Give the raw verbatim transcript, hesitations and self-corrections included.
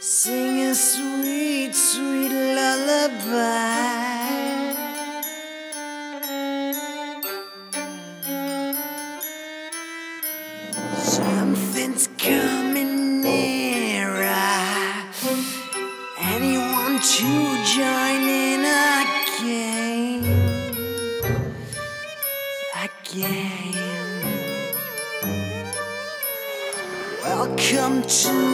Sing a sweet, sweet lullaby. Something's coming nearer. Anyone to join in again? Again. Welcome to